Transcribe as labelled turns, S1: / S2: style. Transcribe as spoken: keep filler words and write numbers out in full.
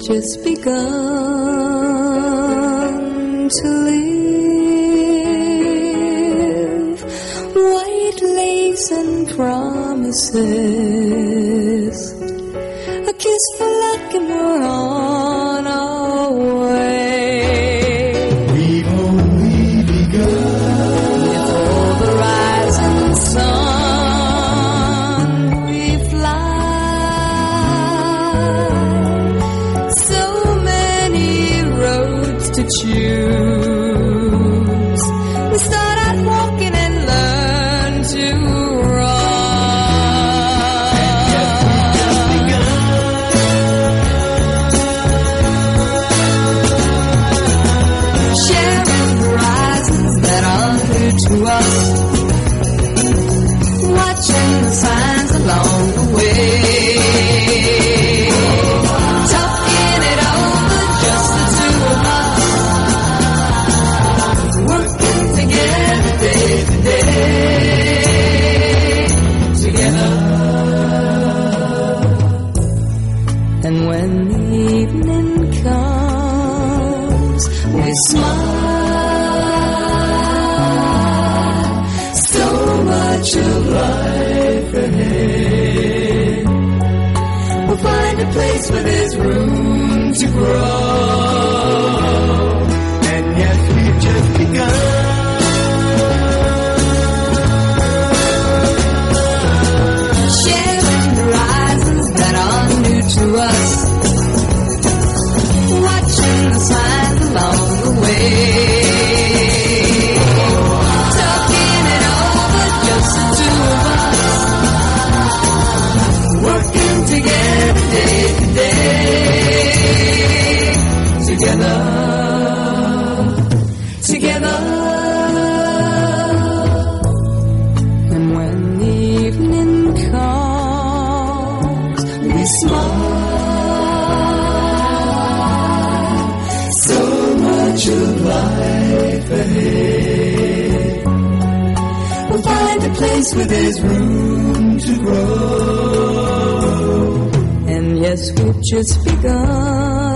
S1: just begun to live. White lace and promises, a kiss for luck and we're on our way.
S2: We've only begun.
S1: Before the rising sun we fly. So many roads to choose. We start out walking and learn to to us, watching the signs along the way, talking it over, just the two of us, working together day to day, together. And when the evening comes, we smile. Much of life ahead. We'll find a place where there's room to grow.
S2: And yes, we've just begun.
S1: Sharing horizons that are new to us, watching the signs along the way. Together, day to day, together, together. And when the evening comes, we smile. So much of life ahead. We'll find a place where there's room to grow. Yes, we've just begun.